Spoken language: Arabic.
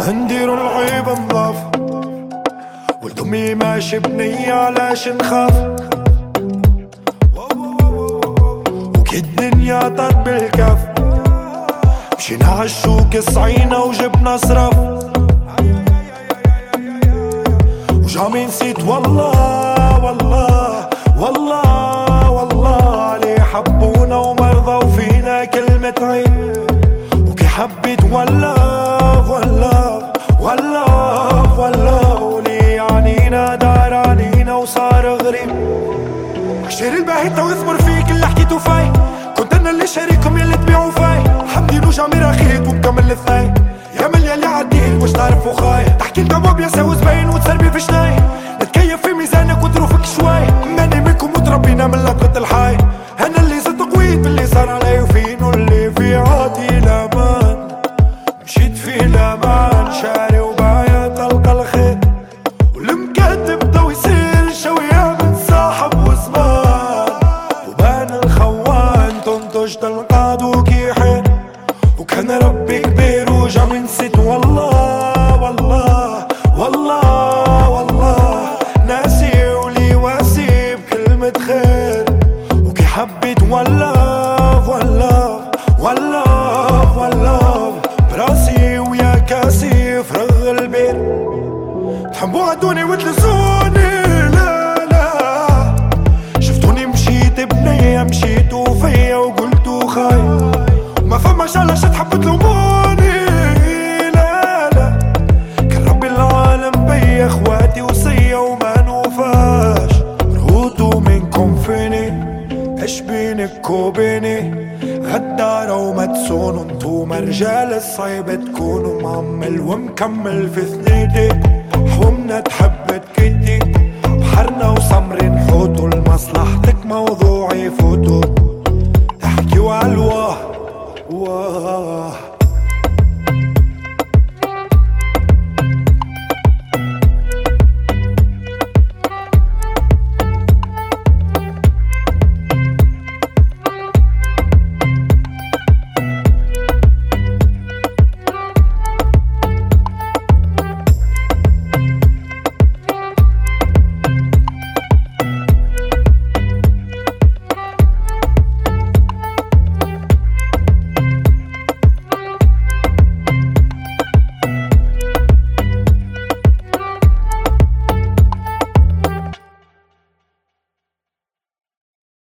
نديرو العيب نضاف، ولد امي ماشي بنية علاش نخاف، وكي الدنيا طات بالكاف مشينا عالشوك صعينا وجبنا صراف، وجامي نسيت والله والله والله والله لي حبونا ومرضوا فينا كلمة عيب، وكي حبيت والله والله والله والله ولي عنينا دار علينا وصار غريب. عشير الباهي واصبر فيك اللي حكيتو فاي، كنت انا اللي شاريكم يلي تبيعوا فاي، حمدي وجامي رخيت ومكمل الاثنين، يا من يلي عديت واش تعرفوا خاي، تحكي الكباب يا ساوي زباين وتسربي في شناي، نتكيف في ميزانك وظروفك شوي، ماني منكم وتربينا من لقطة الحي، انا اللي زدت قويت باللي صار علي وفين واللي في عادي لامان، مشيت في لامان شاري وبايع تلقى الخير، والمكاتب بدا يصير شوية من صاحب وزمان، وبان الخوان تنتج تلقى دوكي حير، وكان ربي كبير وجامي نسيت والله والله والله والله ناسي ولي واسي بكلمة خير، وكي حبيت والله والله والله والله براسي ويا كاسي فرغ البير، تحبوا عدوني وتلزوني لا لا، شفتوني مشيت بنية مشيتوا فيا وقلتوا خاي، وما فماش علاش تحبوا تلوموني لا لا، كان ربي العالم بيا اخواتي وصية وما نوفاش، رهوتوا منكم فيني اش بينك وبيني، غدارة وما تسونوا انتوما رجال الصيب تكونوا، معمل ومكمل في ثنيتي، حومنا تحب تكيتي، بحرنا وسمري نحوتوا لمصلحتك موضوع يفوتوا، تحكيوا عالواه واه